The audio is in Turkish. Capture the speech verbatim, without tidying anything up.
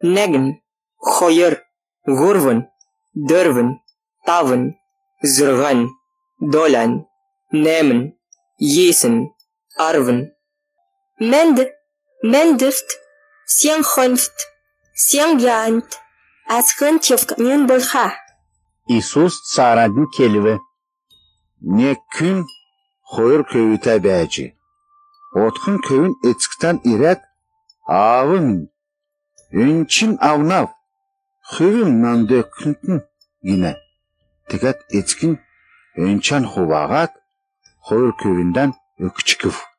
Negin, Hoyer, Gurvin, Durvin, Tavin, Zırgan, Dolan, Nemin, Yesen, Arvin. Mend, Mendift, Sien Honft, Sien Gant, Asken Tjefkamyon Bolha. İsus saradın kelime. Ne kün Hoyer köyü təbəci. Otqun köyün etskten irek avın. Önçin avnav. Hırın nandı küntün yine. Tikat etskin önçen huvağat Hoyer köyünden ökçüküf.